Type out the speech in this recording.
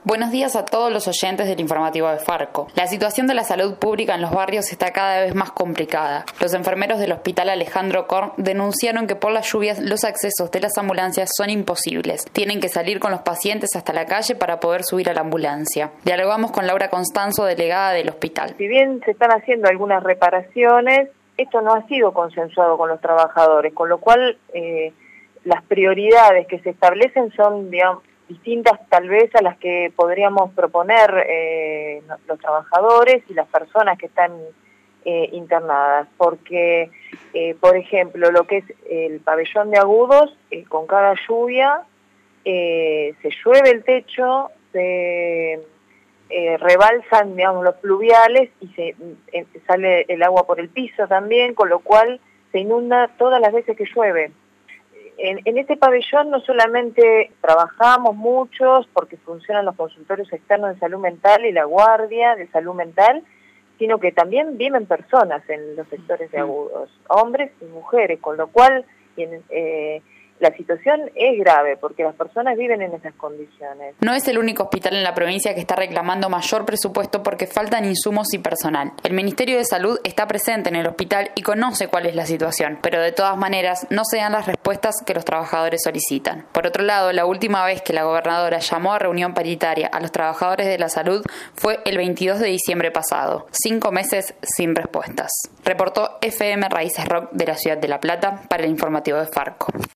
Buenos días a todos los oyentes del informativo de Farco. La situación de la salud pública en los barrios está cada vez más complicada. Los enfermeros del Hospital Alejandro Korn denunciaron que por las lluvias los accesos de las ambulancias son imposibles. Tienen que salir con los pacientes hasta la calle para poder subir a la ambulancia. Dialogamos con Laura Constanzo, delegada del hospital. Si bien se están haciendo algunas reparaciones, esto no ha sido consensuado con los trabajadores, con lo cual las prioridades que se establecen son, digamos, distintas tal vez a las que podríamos proponer los trabajadores y las personas que están internadas, porque, por ejemplo, lo que es el pabellón de agudos, con cada lluvia se llueve el techo, se rebalsan, digamos, los pluviales y sale el agua por el piso también, con lo cual se inunda todas las veces que llueve. En este pabellón no solamente trabajamos muchos porque funcionan los consultorios externos de salud mental y la guardia de salud mental, sino que también viven personas en los sectores de agudos, hombres y mujeres, con lo cual la situación es grave porque las personas viven en esas condiciones. No es el único hospital en la provincia que está reclamando mayor presupuesto porque faltan insumos y personal. El Ministerio de Salud está presente en el hospital y conoce cuál es la situación, pero de todas maneras no se dan las respuestas que los trabajadores solicitan. Por otro lado, la última vez que la gobernadora llamó a reunión paritaria a los trabajadores de la salud fue el 22 de diciembre pasado. 5 meses sin respuestas. Reportó FM Raíces Rock de la ciudad de La Plata para el informativo de Farco.